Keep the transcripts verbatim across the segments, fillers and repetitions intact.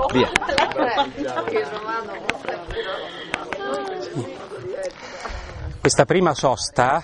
Via. Questa prima sosta,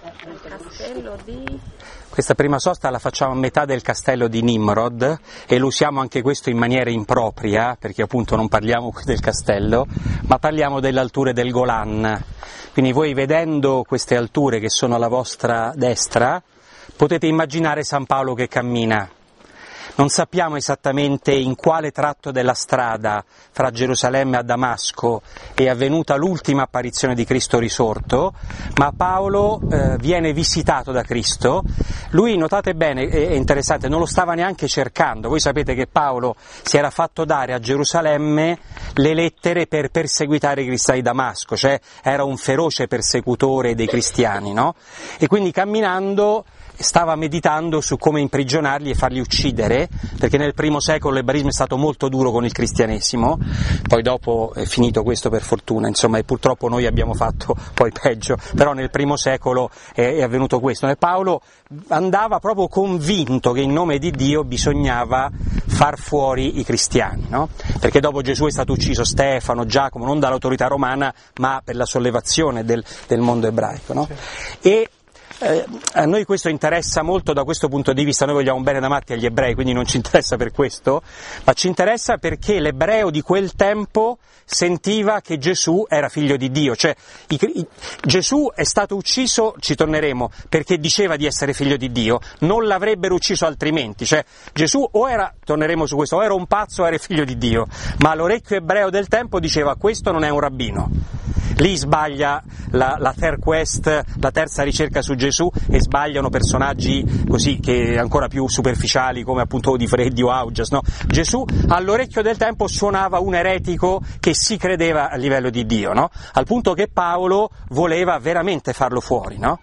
questa prima sosta la facciamo a metà del castello di Nimrod e lo usiamo anche questo in maniera impropria, perché appunto non parliamo qui del castello, ma parliamo delle alture del Golan. Quindi voi, vedendo queste alture che sono alla vostra destra, potete immaginare San Paolo che cammina. Non sappiamo esattamente in quale tratto della strada fra Gerusalemme e Damasco è avvenuta l'ultima apparizione di Cristo risorto, ma Paolo eh, viene visitato da Cristo. Lui, notate bene, è interessante, non lo stava neanche cercando. Voi sapete che Paolo si era fatto dare a Gerusalemme le lettere per perseguitare i cristiani di Damasco, cioè era un feroce persecutore dei cristiani, no? E quindi camminando stava meditando su come imprigionarli e farli uccidere, perché nel primo secolo l'ebraismo è stato molto duro con il cristianesimo, poi dopo è finito questo per fortuna, insomma, e purtroppo noi abbiamo fatto poi peggio, però nel primo secolo è, è avvenuto questo, e Paolo andava proprio convinto che in nome di Dio bisognava far fuori i cristiani, no? Perché dopo Gesù è stato ucciso Stefano, Giacomo, non dall'autorità romana, ma per la sollevazione del, del mondo ebraico, no? E Eh, a noi questo interessa molto da questo punto di vista. Noi vogliamo bene da matti agli ebrei, quindi non ci interessa per questo, ma ci interessa perché l'ebreo di quel tempo sentiva che Gesù era figlio di Dio, cioè i, i, Gesù è stato ucciso, ci torneremo, perché diceva di essere figlio di Dio, non l'avrebbero ucciso altrimenti, cioè Gesù o era, torneremo su questo, o era un pazzo o era figlio di Dio, ma l'orecchio ebreo del tempo diceva questo non è un rabbino. Lì sbaglia la, la third quest, la terza ricerca su Gesù, e sbagliano personaggi così che ancora più superficiali come appunto Di Freddi o Augias, no? Gesù all'orecchio del tempo suonava un eretico che si credeva a livello di Dio, no? Al punto che Paolo voleva veramente farlo fuori, no?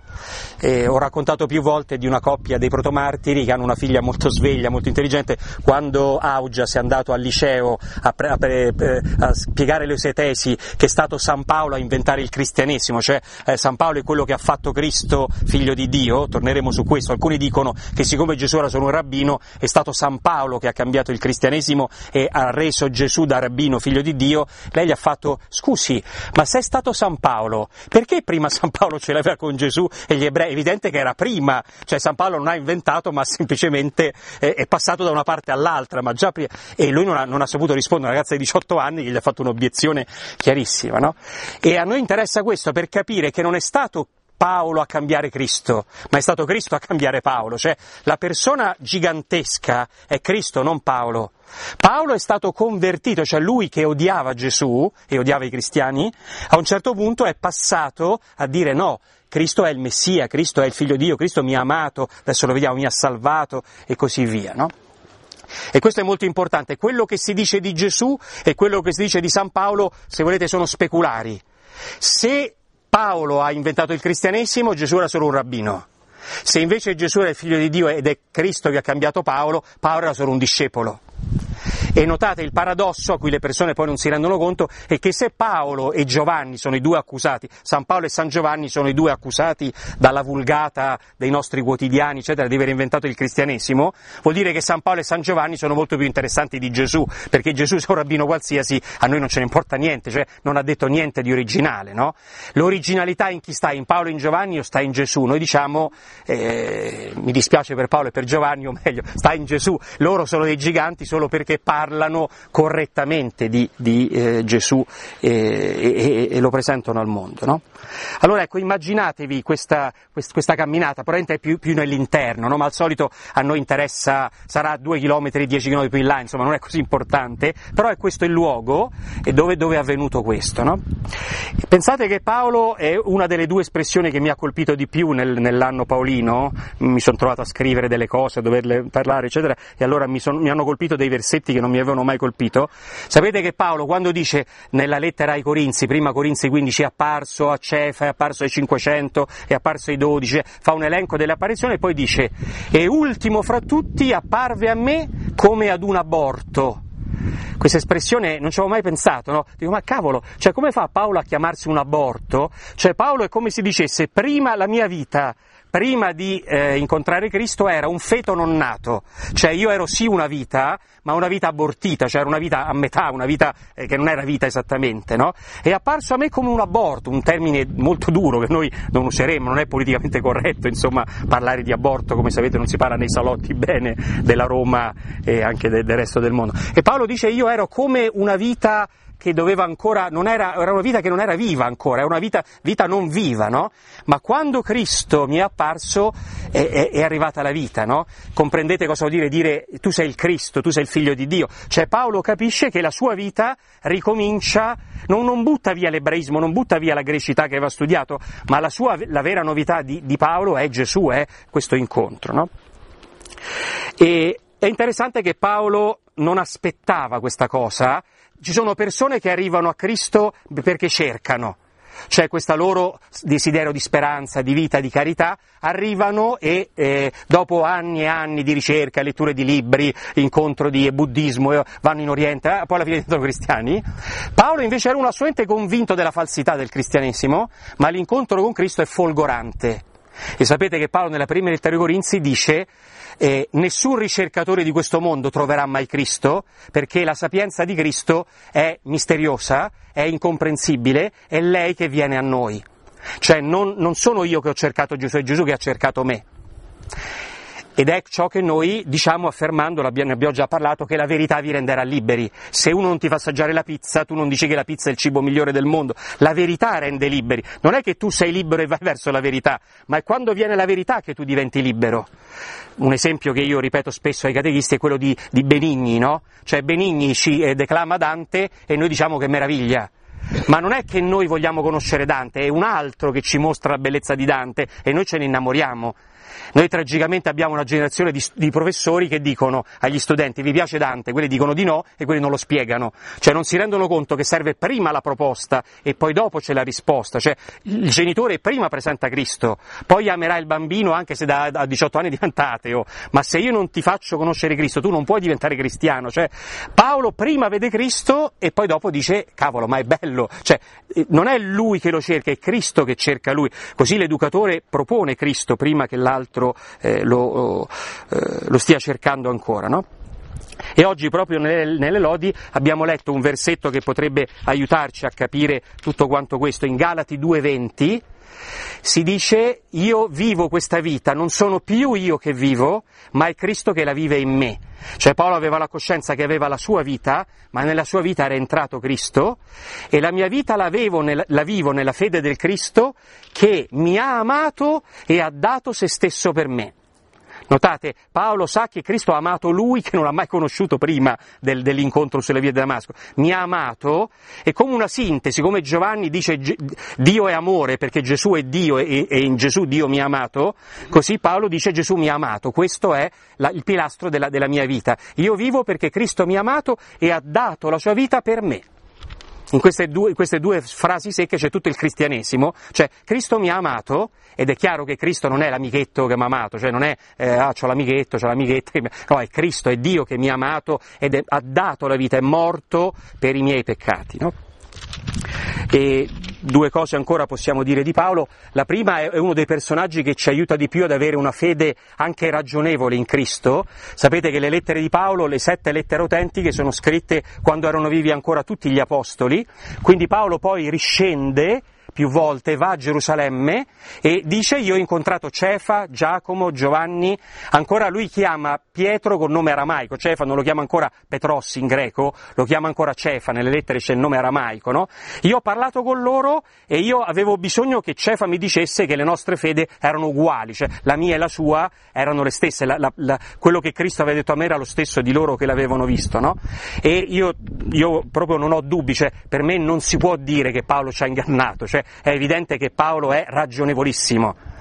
E ho raccontato più volte di una coppia dei protomartiri che hanno una figlia molto sveglia, molto intelligente. Quando Augias è andato al liceo a, pre, a, pre, a spiegare le sue tesi, che è stato San Paolo a inventare il cristianesimo, cioè eh, San Paolo è quello che ha fatto Cristo figlio di Dio, torneremo su questo. Alcuni dicono che siccome Gesù era solo un rabbino, è stato San Paolo che ha cambiato il cristianesimo e ha reso Gesù da rabbino figlio di Dio. Lei gli ha fatto: scusi, ma se è stato San Paolo, perché prima San Paolo ce l'aveva con Gesù e gli ebrei? È evidente che era prima, cioè San Paolo non ha inventato, ma semplicemente eh, è passato da una parte all'altra, ma già prima. E lui non ha, non ha saputo rispondere, una ragazza di diciotto anni che gli ha fatto un'obiezione chiarissima, no? E a noi interessa questo per capire che non è stato Paolo a cambiare Cristo, ma è stato Cristo a cambiare Paolo, cioè la persona gigantesca è Cristo, non Paolo. Paolo è stato convertito, cioè lui che odiava Gesù e odiava i cristiani, a un certo punto è passato a dire no, Cristo è il Messia, Cristo è il Figlio di Dio, Cristo mi ha amato, adesso lo vediamo, mi ha salvato e così via, no? E questo è molto importante. Quello che si dice di Gesù e quello che si dice di San Paolo, se volete, sono speculari. Se Paolo ha inventato il cristianesimo, Gesù era solo un rabbino. Se invece Gesù era il figlio di Dio ed è Cristo che ha cambiato Paolo, Paolo era solo un discepolo. E notate il paradosso a cui le persone poi non si rendono conto è che se Paolo e Giovanni sono i due accusati, San Paolo e San Giovanni sono i due accusati dalla vulgata dei nostri quotidiani, eccetera, di aver inventato il cristianesimo, vuol dire che San Paolo e San Giovanni sono molto più interessanti di Gesù, perché Gesù, se è un rabbino qualsiasi, a noi non ce ne importa niente, cioè non ha detto niente di originale, no? L'originalità in chi sta, in Paolo e in Giovanni o sta in Gesù? Noi diciamo, eh, mi dispiace per Paolo e per Giovanni, o meglio, sta in Gesù. Loro sono dei giganti solo perché parlano correttamente di, di eh, Gesù e, e, e lo presentano al mondo, no? Allora ecco, immaginatevi questa, quest, questa camminata, probabilmente è più, più nell'interno, no? Ma al solito a noi interessa, sarà due chilometri, dieci chilometri più in là, insomma non è così importante, però è questo il luogo e dove, dove è avvenuto questo, no? Pensate che Paolo è una delle due espressioni che mi ha colpito di più nel, nell'anno paolino, mi sono trovato a scrivere delle cose, a doverle parlare, eccetera, e allora mi, son, mi hanno colpito dei versetti che non mi avevano mai colpito. Sapete che Paolo, quando dice nella lettera ai Corinzi, prima Corinzi quindici, è apparso a Cefa, è apparso ai cinquecento, è apparso ai dodici, fa un elenco delle apparizioni e poi dice: e ultimo fra tutti apparve a me come ad un aborto. Questa espressione non ci avevo mai pensato, no? Dico, ma cavolo, cioè come fa Paolo a chiamarsi un aborto? Cioè Paolo è come se dicesse, prima la mia vita, prima di eh, incontrare Cristo era un feto non nato, cioè io ero sì una vita, ma una vita abortita, cioè era una vita a metà, una vita eh, che non era vita esattamente, no? È apparso a me come un aborto, un termine molto duro che noi non useremmo, non è politicamente corretto, insomma, parlare di aborto, come sapete non si parla nei salotti bene della Roma e anche de- del resto del mondo. E Paolo dice, io ero come una vita che doveva ancora, non era, era una vita che non era viva ancora, è una vita, vita non viva, no? Ma quando Cristo mi è apparso è, è, è arrivata la vita, no? Comprendete cosa vuol dire dire tu sei il Cristo, tu sei il figlio di Dio? Cioè Paolo capisce che la sua vita ricomincia, non, non butta via l'ebraismo, non butta via la grecità che aveva studiato, ma la sua, la vera novità di, di Paolo è Gesù, è questo incontro, no? E è interessante che Paolo non aspettava questa cosa. Ci sono persone che arrivano a Cristo perché cercano, cioè questa loro desiderio di speranza, di vita, di carità, arrivano e eh, dopo anni e anni di ricerca, letture di libri, incontro di buddismo, eh, vanno in Oriente, eh, poi alla fine diventano cristiani. Paolo invece era un assolutamente convinto della falsità del cristianesimo, ma l'incontro con Cristo è folgorante. E sapete che Paolo nella prima lettera ai Corinzi dice eh, nessun ricercatore di questo mondo troverà mai Cristo, perché la sapienza di Cristo è misteriosa, è incomprensibile, è lei che viene a noi. Cioè non, non sono io che ho cercato Gesù, è Gesù che ha cercato me. Ed è ciò che noi diciamo affermando, ne abbiamo già parlato, che la verità vi renderà liberi. Se uno non ti fa assaggiare la pizza, tu non dici che la pizza è il cibo migliore del mondo. La verità rende liberi. Non è che tu sei libero e vai verso la verità, ma è quando viene la verità che tu diventi libero. Un esempio che io ripeto spesso ai catechisti è quello di, di Benigni, no? Cioè Benigni ci eh, declama Dante e noi diciamo che meraviglia. Ma non è che noi vogliamo conoscere Dante, è un altro che ci mostra la bellezza di Dante e noi ce ne innamoriamo. Noi tragicamente abbiamo una generazione di, di professori che dicono agli studenti vi piace Dante, quelli dicono di no e quelli non lo spiegano, cioè non si rendono conto che serve prima la proposta e poi dopo c'è la risposta, cioè il genitore prima presenta Cristo, poi amerà il bambino anche se da, da diciotto anni diventa ateo, ma se io non ti faccio conoscere Cristo tu non puoi diventare cristiano, cioè Paolo prima vede Cristo e poi dopo dice cavolo ma è bello, cioè non è lui che lo cerca, è Cristo che cerca lui, così l'educatore propone Cristo prima che l'altro Eh, lo, eh, lo stia cercando ancora, no? E oggi proprio nelle, nelle lodi abbiamo letto un versetto che potrebbe aiutarci a capire tutto quanto questo. In Galati due venti si dice io vivo questa vita, non sono più io che vivo, ma è Cristo che la vive in me. Cioè Paolo aveva la coscienza che aveva la sua vita, ma nella sua vita era entrato Cristo e la mia vita la, avevo nel, la vivo nella fede del Cristo che mi ha amato e ha dato se stesso per me. Notate, Paolo sa che Cristo ha amato lui che non l'ha mai conosciuto prima del, dell'incontro sulle vie di Damasco. Mi ha amato e come una sintesi, come Giovanni dice Dio è amore perché Gesù è Dio e, e in Gesù Dio mi ha amato, così Paolo dice Gesù mi ha amato. Questo è la, il pilastro della, della mia vita. Io vivo perché Cristo mi ha amato e ha dato la sua vita per me. In queste due, in queste due frasi secche c'è tutto il cristianesimo, cioè Cristo mi ha amato, ed è chiaro che Cristo non è l'amichetto che mi ha amato, cioè non è eh, ah c'ho l'amichetto, c'ho l'amichetta, che mi... no, è Cristo, è Dio che mi ha amato ed è, ha dato la vita, è morto per i miei peccati, no? E due cose ancora possiamo dire di Paolo. La prima è uno dei personaggi che ci aiuta di più ad avere una fede anche ragionevole in Cristo. Sapete che le lettere di Paolo, le sette lettere autentiche, sono scritte quando erano vivi ancora tutti gli apostoli, quindi Paolo poi riscende più volte, va a Gerusalemme e dice io ho incontrato Cefa, Giacomo, Giovanni, ancora lui chiama Pietro con nome aramaico, Cefa non lo chiama ancora Petros in greco, lo chiama ancora Cefa, nelle lettere c'è il nome aramaico, no? Io ho parlato con loro e io avevo bisogno che Cefa mi dicesse che le nostre fedi erano uguali, cioè la mia e la sua erano le stesse, la, la, la, quello che Cristo aveva detto a me era lo stesso di loro che l'avevano visto, no? E io, io proprio non ho dubbi, cioè per me non si può dire che Paolo ci ha ingannato, cioè è evidente che Paolo è ragionevolissimo,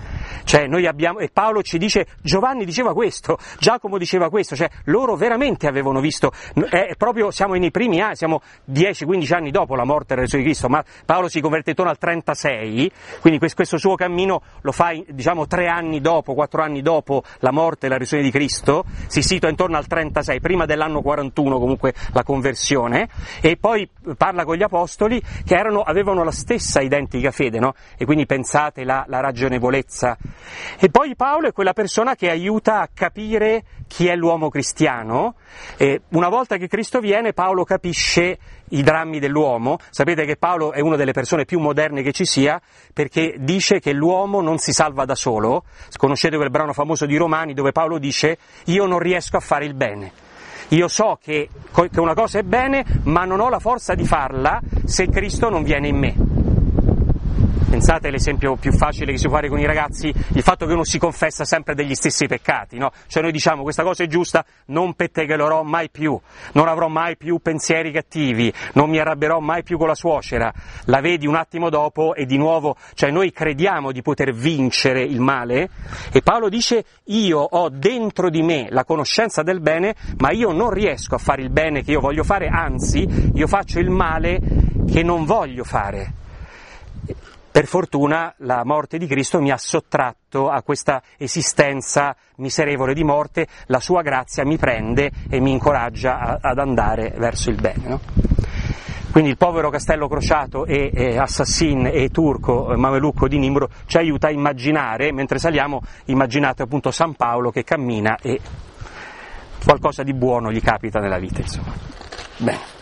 Cioè noi abbiamo, e Paolo ci dice, Giovanni diceva questo, Giacomo diceva questo, cioè loro veramente avevano visto, è proprio, siamo nei primi anni, siamo dieci quindici anni dopo la morte e la resurrezione di Cristo, ma Paolo si converte intorno al trentasei, quindi questo suo cammino lo fa diciamo tre anni dopo, quattro anni dopo la morte e la resurrezione di Cristo, si situa intorno al trentasei, prima dell'anno quarantuno comunque la conversione, e poi parla con gli apostoli che erano, avevano la stessa identica fede, no? E quindi pensate la, la ragionevolezza. E poi Paolo è quella persona che aiuta a capire chi è l'uomo cristiano, e una volta che Cristo viene Paolo capisce i drammi dell'uomo. Sapete che Paolo è una delle persone più moderne che ci sia, perché dice che l'uomo non si salva da solo. Conoscete quel brano famoso di Romani dove Paolo dice: io non riesco a fare il bene, io so che, che una cosa è bene, ma non ho la forza di farla se Cristo non viene in me. Pensate all'esempio più facile che si può fare con i ragazzi, il fatto che uno si confessa sempre degli stessi peccati, no? Cioè noi diciamo questa cosa è giusta, non pettegherò mai più, non avrò mai più pensieri cattivi, non mi arrabbierò mai più con la suocera, la vedi un attimo dopo e di nuovo, cioè noi crediamo di poter vincere il male, e Paolo dice: io ho dentro di me la conoscenza del bene, ma io non riesco a fare il bene che io voglio fare, anzi io faccio il male che non voglio fare. Per fortuna la morte di Cristo mi ha sottratto a questa esistenza miserevole di morte, la sua grazia mi prende e mi incoraggia a, ad andare verso il bene, no? Quindi il povero castello crociato e, e assassin e turco e mamelucco di Nimrod ci aiuta a immaginare, mentre saliamo, immaginate appunto San Paolo che cammina e qualcosa di buono gli capita nella vita, insomma. Bene.